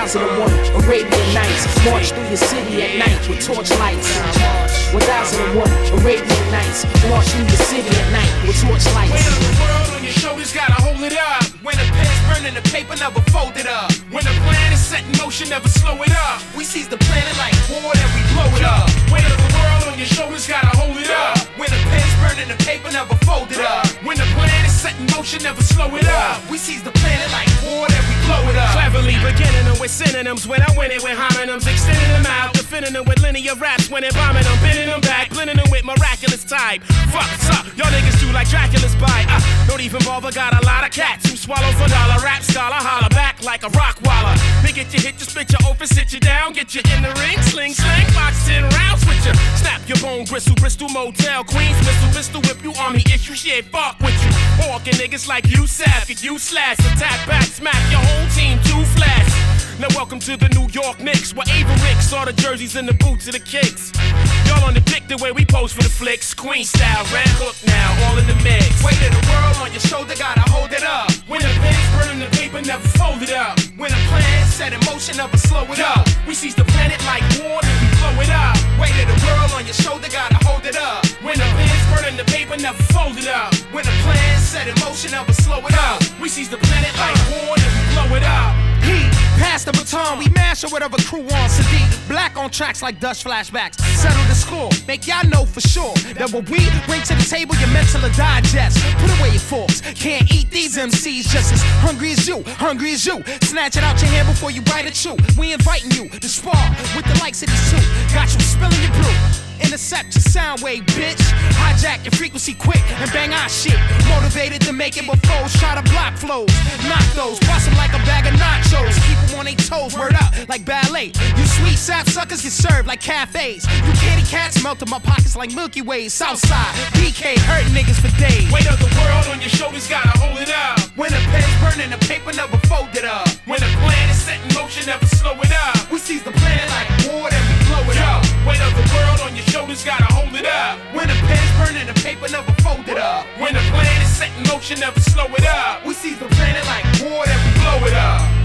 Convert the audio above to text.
1001 Arabian Nights, march through your city at night with torchlights. 1001 Arabian Nights, march through your city at night with torchlights. Weight of the world on your shoulders, gotta hold it up. When the pen's burning, the paper never fold it up. When the plan is set in motion, never slow it up. We seize the planet like war, then we blow it up. Weight of the world on your shoulders, gotta hold it up. When the pen's burning, the paper never fold it up. When the plan is set in motion, never slow it up. We seize the planet like war, then we blow it up. Cleverly beginning them with synonyms. When I win it with homonyms, extending them out, defending them with linear raps. When it bombing them, bending them back, blending them with miraculous type. Fuck's up, y'all niggas do like Dracula's bite. Don't even bother, got a lot of cats who swallow for dollar. Rap scholar, holler back like a rock waller. They get you hit, you split you open, sit you down, get you in the ring, sling, box 10 rounds with you. Snap your bone, bristle, Bristol Motel, Queens, pistol, whip you, army issue, shit, fuck with you. Walking niggas like you sap, get you slash, attack back, smack your whole team, too flash. Now welcome to the New York Knicks, where Ava Ricks saw the jerseys and the boots of the kicks. Y'all on the dick the way we pose for the flicks, Queen style, red hook now, all in the mix. Weight of the world on your shoulder, gotta hold it up. When the pen's burning, the paper never fold it up. When the plan's set in motion, never slow it up. We seize the planet like war, then we blow it up. Weight of the world on your shoulder, gotta hold it up. When the pen's burning, the paper never fold it up. When the plan's set in motion, never slow it up. We seize the planet like war, then we blow it up. Pass the baton, we mash or whatever crew on Sadiq. Black on tracks like Dutch flashbacks. Settle the score, make y'all know for sure that what we bring to the table, your mental will digest. Put away your forks, can't eat these MCs just as hungry as you, hungry as you. Snatch it out your hand before you bite it chew. We inviting you to spar with the likes of these two. Got you spilling your brew. Intercept your sound wave, bitch. Hijack your frequency quick and bang our shit. Motivated to make it before try to block flows. Knock those, bust them like a bag of nachos. Keep them on their toes, word up like ballet. You sweet sap suckers get served like cafes. You candy cats melt in my pockets like Milky Way. Southside, BK hurting niggas for days. Weight of the world on your shoulders, gotta hold it up. When the pen's burning, the paper never fold it up. When the plan is set in motion, never slow it up. We seize the planet like war, then we blow it up. Weight of the world on your shoulders, gotta hold it up. When the pen's burning, the paper never fold it up. When the plan is set in motion, never slow it up. We seize the planet like war, then we blow it up.